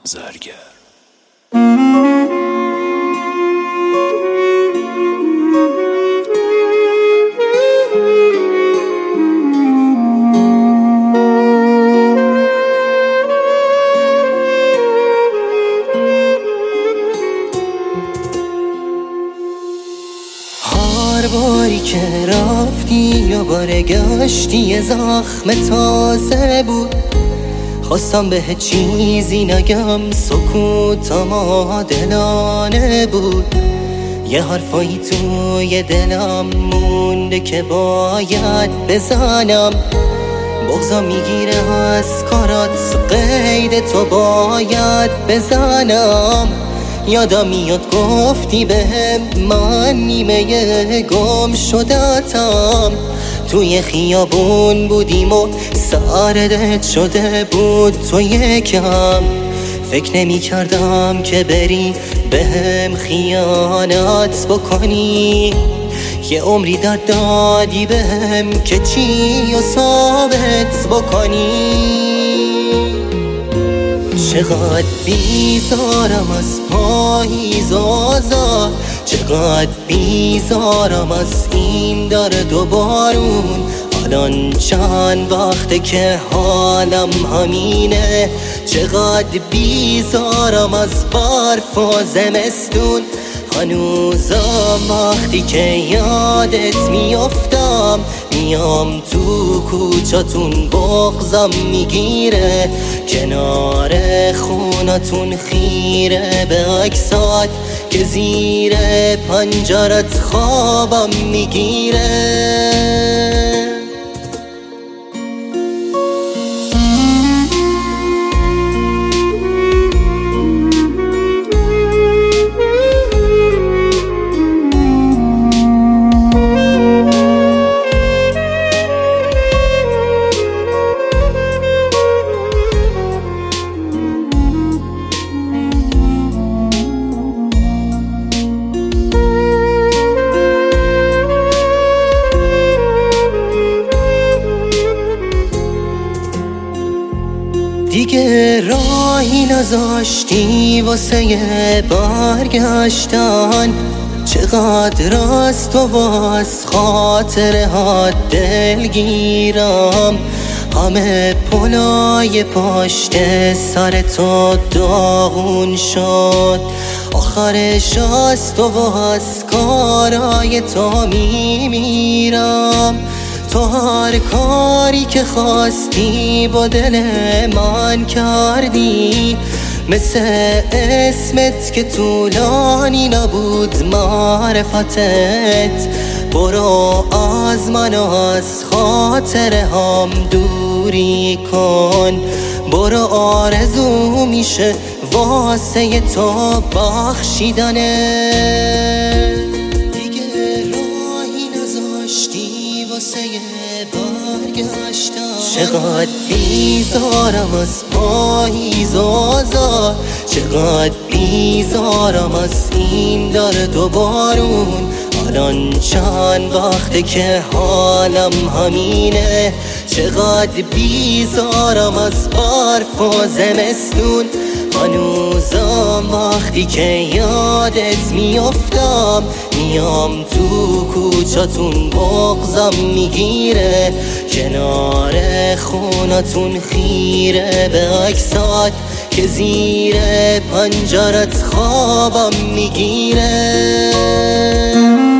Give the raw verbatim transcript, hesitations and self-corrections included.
زرگر. هر باری که رفتی یا برگشتی زخم تازه بود، خواستم به چیزی نگم، سکوتم عادلانه بود. یه حرفایی توی دلم مونده که باید بزنم، بغضم میگیره از کارات، قید تو باید بزنم. یادم میاد گفتی بهم من نیمه گم شدتم، توی خیابون بودیم و سردت شده بود تو یکم. فکر نمی کردم که بری بهم خیانت بکنی، یه عمری درد دادی بهم که چی و ثابت بکنی. چقدر بیزارم از پاییز آزاد، چقدر بیزارم از این درد و بارون. الان چند وقته که حالم همینه، چقدر بیزارم از برف و زمستون. هنوزم وقتی که یادت میافتم، میام تو کوچاتون، بغضم میگیره کنار خونتون، خیره به عکسات که زیر پنجرت خوابم میگیره. دیگه راهی نذاشتی واسه برگشتن، چقدر از تو واس خاطره ها دلگیرم. همه پلای پشت سر تو داغون شد، آخرش از تو واس کارای تو میمیرم. تو هر کاری که خواستی با دل من کردی، مثل اسمت که طولانی نبود معرفتت. برو از من و از خاطره هم دوری کن، برو آرزو میشه واسه تو بخشیدنه. چقدر بیزارم از پاییز آزاد، چقدر بیزارم از این درد و بارون. الان چند وقته که حالم همینه، چقدر بیزارم از برف و زمستون. هنوزم وقتی که یادت میافتم، میام تو کوچاتون، بغضم میگیره کنار خونتون، خیره به عکسات که زیر پنجرت خوابم میگیره.